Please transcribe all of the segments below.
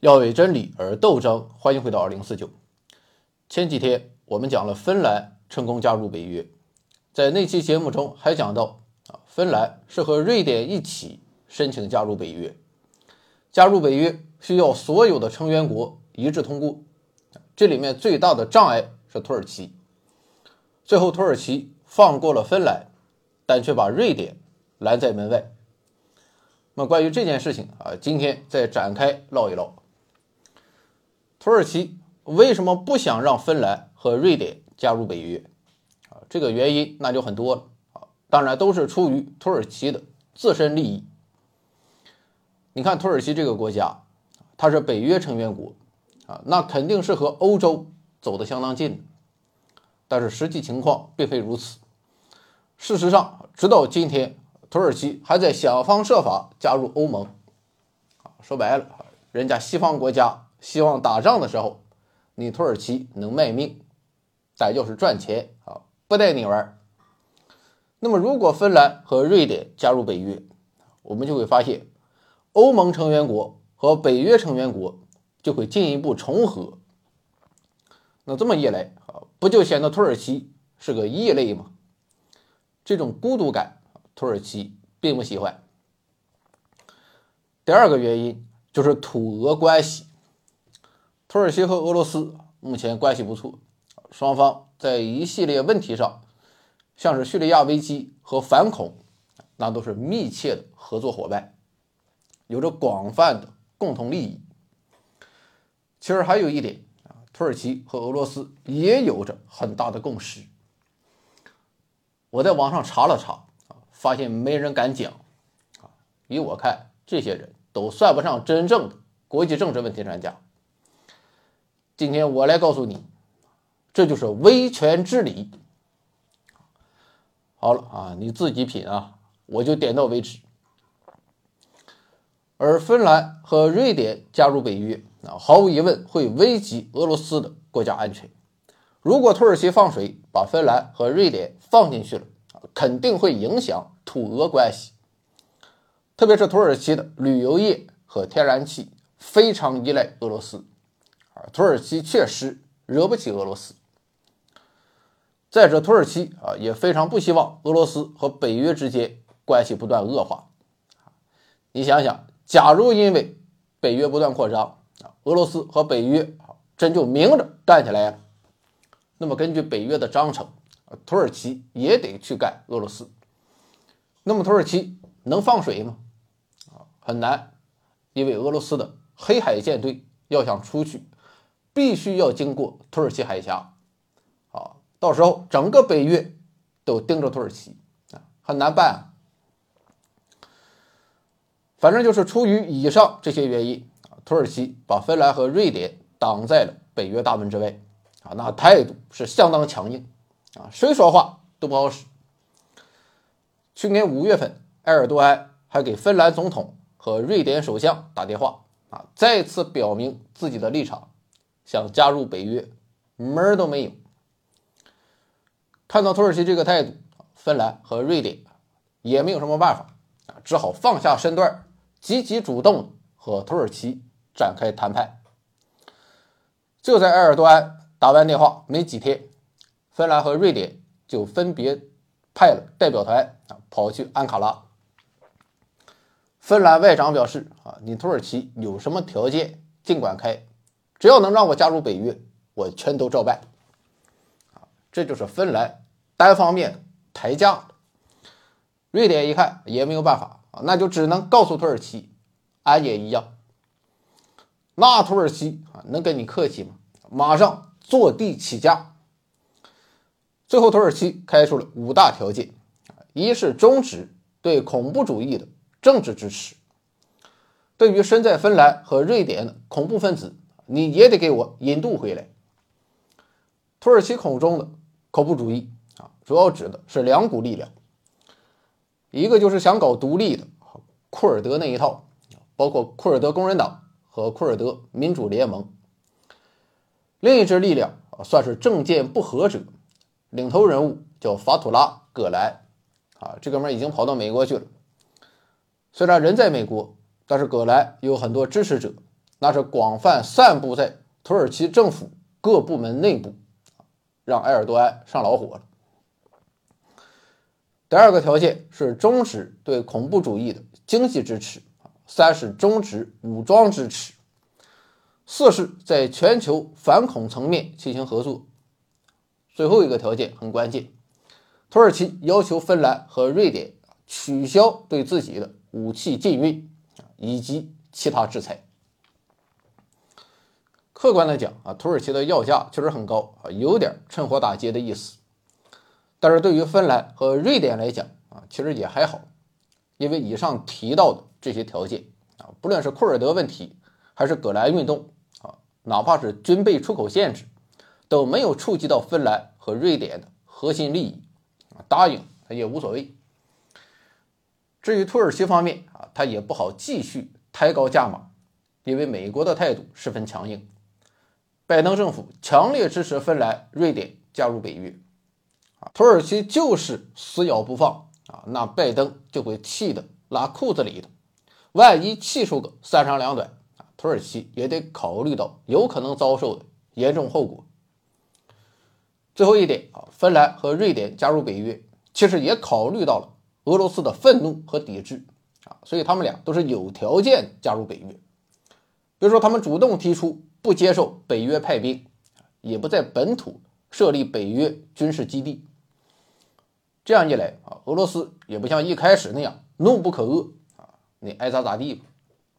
要为真理而斗争。欢迎回到2049。前几天我们讲了芬兰成功加入北约，在那期节目中还讲到芬兰是和瑞典一起申请加入北约。加入北约需要所有的成员国一致通过，这里面最大的障碍是土耳其。最后土耳其放过了芬兰，但却把瑞典拦在门外。那么关于这件事情今天再展开唠一唠。土耳其为什么不想让芬兰和瑞典加入北约？这个原因那就很多了当然都是出于土耳其的自身利益。你看土耳其这个国家，它是北约成员国那肯定是和欧洲走得相当近的，但是实际情况并非如此。事实上，直到今天，土耳其还在想方设法加入欧盟。说白了，人家西方国家希望打仗的时候，你土耳其能卖命，但要是赚钱不带你玩。那么如果芬兰和瑞典加入北约，我们就会发现欧盟成员国和北约成员国就会进一步重合。那这么一来不就显得土耳其是个异类吗？这种孤独感土耳其并不喜欢。第二个原因就是土俄关系。土耳其和俄罗斯目前关系不错，双方在一系列问题上，像是叙利亚危机和反恐，那都是密切的合作伙伴，有着广泛的共同利益。其实还有一点，土耳其和俄罗斯也有着很大的共识。我在网上查了查，发现没人敢讲。依我看，这些人都算不上真正的国际政治问题专家。今天我来告诉你，这就是威权治理。好了你自己品我就点到为止。而芬兰和瑞典加入北约毫无疑问会危及俄罗斯的国家安全。如果土耳其放水把芬兰和瑞典放进去了，肯定会影响土俄关系。特别是土耳其的旅游业和天然气非常依赖俄罗斯，土耳其确实惹不起俄罗斯。再者，土耳其也非常不希望俄罗斯和北约之间关系不断恶化。你想想，假如因为北约不断扩张，俄罗斯和北约真就明着干起来了，那么根据北约的章程，土耳其也得去干俄罗斯。那么土耳其能放水吗？很难，因为俄罗斯的黑海舰队要想出去，必须要经过土耳其海峡到时候整个北约都盯着土耳其很难办反正就是出于以上这些原因，土耳其把芬兰和瑞典挡在了北约大门之外那态度是相当强硬谁说话都不好使。去年5月份，埃尔多安还给芬兰总统和瑞典首相打电话再次表明自己的立场，想加入北约门都没有。看到土耳其这个态度，芬兰和瑞典也没有什么办法只好放下身段，积极主动和土耳其展开谈判。就在埃尔多安打完电话没几天，芬兰和瑞典就分别派了代表团跑去安卡拉。芬兰外长表示你土耳其有什么条件尽管开，只要能让我加入北约，我全都照办。这就是芬兰单方面抬价。瑞典一看也没有办法那就只能告诉土耳其俺也一样。那土耳其能跟你客气吗？马上坐地起价。最后土耳其开出了5大条件，一是终止对恐怖主义的政治支持，对于身在芬兰和瑞典的恐怖分子，你也得给我引渡回来。土耳其口中的恐怖主义主要指的是2股力量，一个就是想搞独立的库尔德那一套，包括库尔德工人党和库尔德民主联盟。另一支力量算是政见不合者，领头人物叫法图拉·葛兰这哥们已经跑到美国去了。虽然人在美国，但是葛兰有很多支持者， 那是广泛散布在土耳其政府各部门内部，让埃尔多安上老火了。第二个条件是终止对恐怖主义的经济支持，3是终止武装支持，4是在全球反恐层面进行合作。最后一个条件很关键，土耳其要求芬兰和瑞典取消对自己的武器禁运以及其他制裁。客观的讲土耳其的要价确实很高有点趁火打劫的意思。但是对于芬兰和瑞典来讲其实也还好，因为以上提到的这些条件不论是库尔德问题还是葛兰运动哪怕是军备出口限制，都没有触及到芬兰和瑞典的核心利益，答应也无所谓。至于土耳其方面他也不好继续抬高价码，因为美国的态度十分强硬，拜登政府强烈支持芬兰、瑞典加入北约，土耳其就是死咬不放那拜登就会气得拉裤子里头，万一气出个3长2短，土耳其也得考虑到有可能遭受的严重后果。最后一点芬兰和瑞典加入北约，其实也考虑到了俄罗斯的愤怒和抵制所以他们俩都是有条件加入北约。比如说他们主动提出不接受北约派兵，也不在本土设立北约军事基地。这样一来俄罗斯也不像一开始那样怒不可遏你爱咋咋地吧。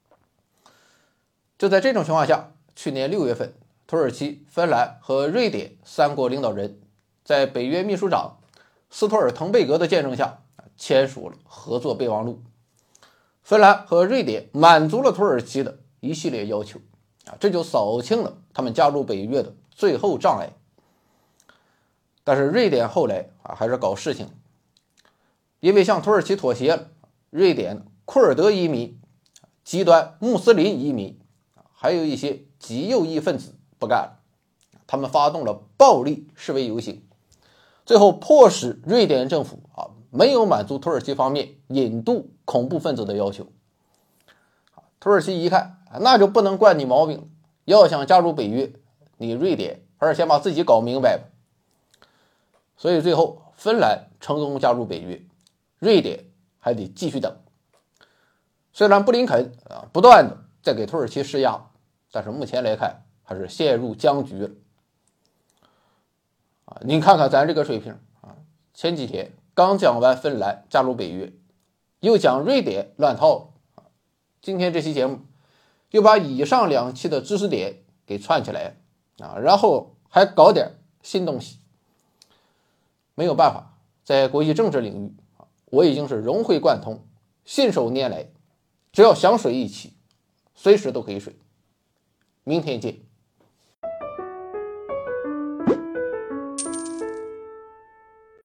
就在这种情况下，去年6月份，土耳其、芬兰和瑞典3国领导人在北约秘书长斯托尔滕贝格的见证下签署了合作备忘录。芬兰和瑞典满足了土耳其的一系列要求这就扫清了他们加入北约的最后障碍。但是瑞典后来还是搞事情，因为向土耳其妥协了，瑞典库尔德移民、极端穆斯林移民还有一些极右翼分子不干了，他们发动了暴力示威游行，最后迫使瑞典政府没有满足土耳其方面引渡恐怖分子的要求。土耳其一看那就不能惯你毛病，要想加入北约，你瑞典还是先把自己搞明白吧。所以最后芬兰成功加入北约，瑞典还得继续等。虽然布林肯不断的在给土耳其施压，但是目前来看还是陷入僵局了。您看看咱这个水平前几天刚讲完芬兰加入北约，又讲瑞典乱套今天这期节目又把以上2期的知识点给串起来然后还搞点新东西。没有办法，在国际政治领域我已经是融会贯通，信手拈来，只要想水一起，随时都可以水。明天见。